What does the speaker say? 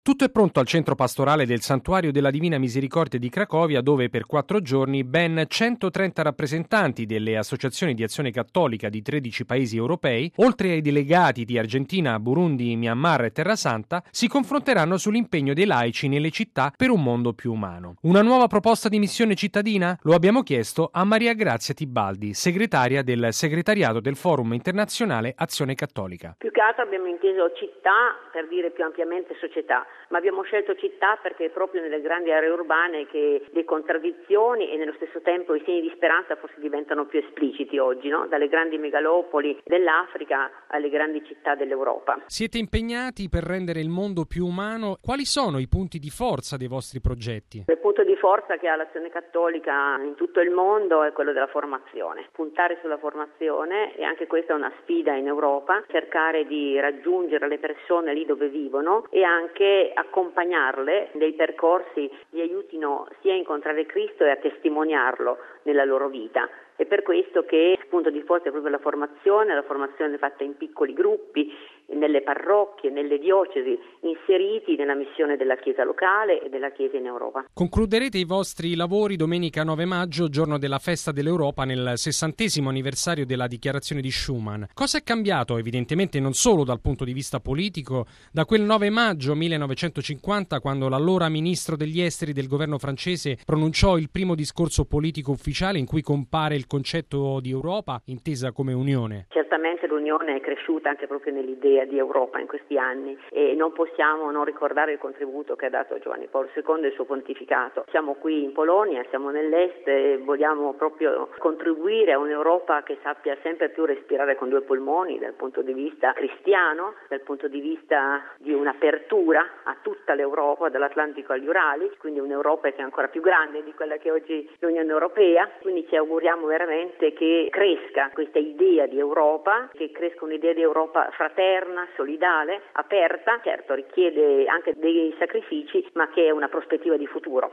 Tutto è pronto al centro pastorale del Santuario della Divina Misericordia di Cracovia, dove per 4 giorni ben 130 rappresentanti delle associazioni di azione cattolica di 13 paesi europei, oltre ai delegati di Argentina, Burundi, Myanmar e Terrasanta, si confronteranno sull'impegno dei laici nelle città per un mondo più umano. Una nuova proposta di missione cittadina? Lo abbiamo chiesto a Maria Grazia Tibaldi, segretaria del segretariato del Forum Internazionale Azione Cattolica. Più che altro abbiamo inteso città, per dire più ampiamente società, ma abbiamo scelto città perché è proprio nelle grandi aree urbane che le contraddizioni e nello stesso tempo i segni di speranza forse diventano più espliciti oggi, no? Dalle grandi megalopoli dell'Africa alle grandi città dell'Europa. Siete impegnati per rendere il mondo più umano. Quali sono i punti di forza dei vostri progetti? Il punto di forza che ha l'Azione Cattolica in tutto il mondo è quello della formazione. Puntare sulla formazione, e anche questa è una sfida in Europa, cercare di raggiungere le persone lì dove vivono e anche accompagnarle nei percorsi che aiutino sia a incontrare Cristo e a testimoniarlo nella loro vita. È per questo che il punto di forza è proprio la formazione fatta in piccoli gruppi, nelle parrocchie, nelle diocesi, inseriti nella missione della Chiesa locale e della Chiesa in Europa. Concluderete i vostri lavori domenica 9 maggio, giorno della Festa dell'Europa, nel 60° anniversario della Dichiarazione di Schuman. Cosa è cambiato, evidentemente non solo dal punto di vista politico, da quel 9 maggio 1950, quando l'allora ministro degli esteri del governo francese pronunciò il primo discorso politico ufficiale in cui compare il concetto di Europa intesa come Unione? Certamente l'Unione è cresciuta anche proprio nell'idea di Europa in questi anni e non possiamo non ricordare il contributo che ha dato Giovanni Paolo II e il suo pontificato. Siamo qui in Polonia, siamo nell'est e vogliamo proprio contribuire a un'Europa che sappia sempre più respirare con due polmoni dal punto di vista cristiano, dal punto di vista di un'apertura a tutta l'Europa, dall'Atlantico agli Urali, quindi un'Europa che è ancora più grande di quella che oggi è l'Unione Europea. Quindi ci auguriamo veramente che cresca questa idea di Europa, che cresca un'idea di Europa fraterna, solidale, aperta, certo richiede anche dei sacrifici, ma che è una prospettiva di futuro.